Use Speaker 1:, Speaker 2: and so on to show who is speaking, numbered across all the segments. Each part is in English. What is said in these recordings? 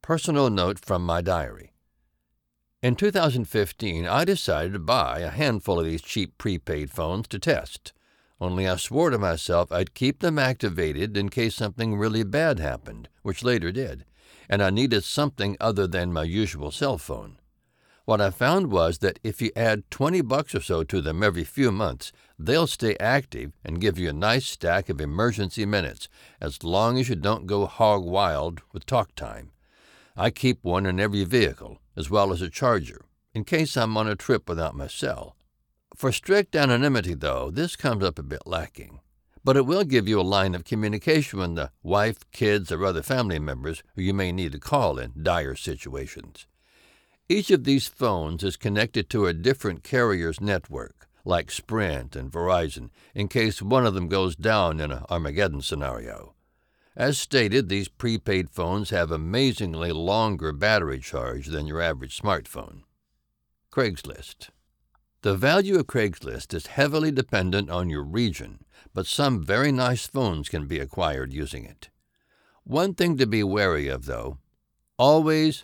Speaker 1: Personal note from my diary. In 2015, I decided to buy a handful of these cheap prepaid phones to test, only I swore to myself I'd keep them activated in case something really bad happened, which later did, and I needed something other than my usual cell phone. What I found was that if you add $20 or so to them every few months, they'll stay active and give you a nice stack of emergency minutes, as long as you don't go hog wild with talk time. I keep one in every vehicle, as well as a charger, in case I'm on a trip without my cell. For strict anonymity, though, this comes up a bit lacking. But it will give you a line of communication with the wife, kids, or other family members who you may need to call in dire situations. Each of these phones is connected to a different carrier's network, like Sprint and Verizon, in case one of them goes down in an Armageddon scenario. As stated, these prepaid phones have amazingly longer battery charge than your average smartphone. Craigslist. The value of Craigslist is heavily dependent on your region, but some very nice phones can be acquired using it. One thing to be wary of, though, always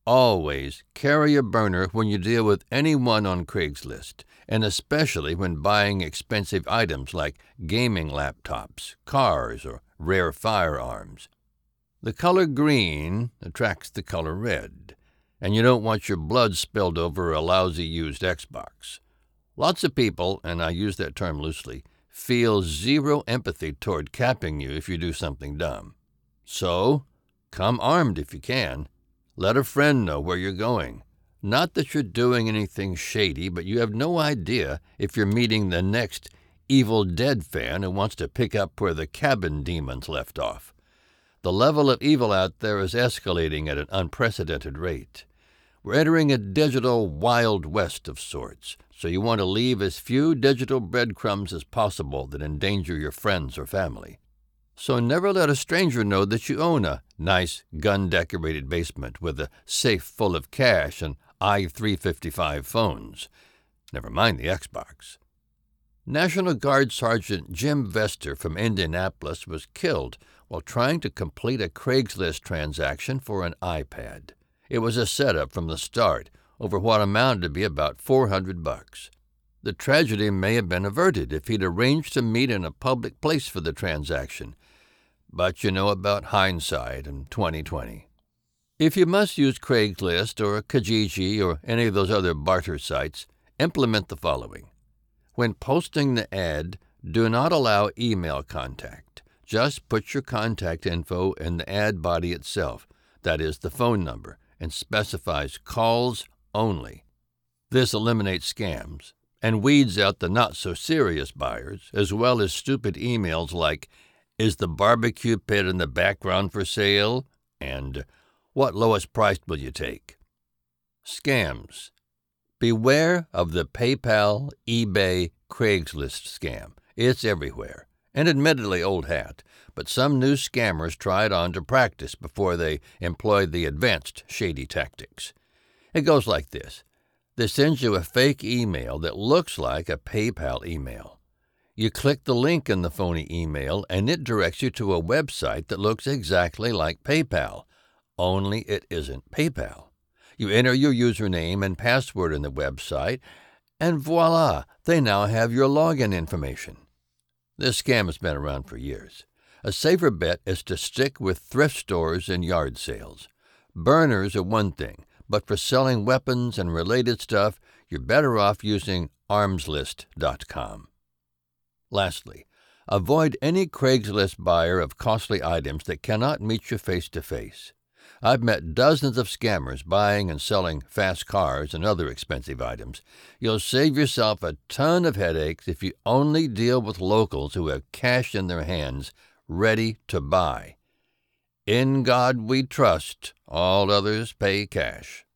Speaker 1: carry a burner when you deal with anyone on Craigslist, and especially when buying expensive items like gaming laptops, cars, or rare firearms. The color green attracts the color red, and you don't want your blood spilled over a lousy used Xbox. Lots of people, and I use that term loosely, feel zero empathy toward capping you if you do something dumb. So, come armed if you can. Let a friend know where you're going. Not that you're doing anything shady, but you have no idea if you're meeting the next Evil Dead fan who wants to pick up where the cabin demons left off. The level of evil out there is escalating at an unprecedented rate. We're entering a digital Wild West of sorts, so you want to leave as few digital breadcrumbs as possible that endanger your friends or family. So never let a stranger know that you own a nice gun-decorated basement with a safe full of cash and i355 phones. Never mind the Xbox. National Guard Sergeant Jim Vester from Indianapolis was killed while trying to complete a Craigslist transaction for an iPad. It was a setup from the start, over what amounted to be about $400. The tragedy may have been averted if he'd arranged to meet in a public place for the transaction. But you know about hindsight and 2020. If you must use Craigslist or Kijiji or any of those other barter sites, implement the following. When posting the ad, do not allow email contact. Just put your contact info in the ad body itself, that is the phone number, and specifies calls only. This eliminates scams and weeds out the not-so-serious buyers, as well as stupid emails like, "Is the barbecue pit in the background for sale?" and "What lowest price will you take?" Scams. Beware of the PayPal, eBay, Craigslist scam. It's everywhere, and admittedly old hat, but some new scammers try it on to practice before they employ the advanced shady tactics. It goes like this. They send you a fake email that looks like a PayPal email. You click the link in the phony email, and it directs you to a website that looks exactly like PayPal, only it isn't PayPal. You enter your username and password in the website, and voila, they now have your login information. This scam has been around for years. A safer bet is to stick with thrift stores and yard sales. Burners are one thing, but for selling weapons and related stuff, you're better off using armslist.com. Lastly, avoid any Craigslist buyer of costly items that cannot meet you face-to-face. I've met dozens of scammers buying and selling fast cars and other expensive items. You'll save yourself a ton of headaches if you only deal with locals who have cash in their hands, ready to buy. In God we trust, all others pay cash.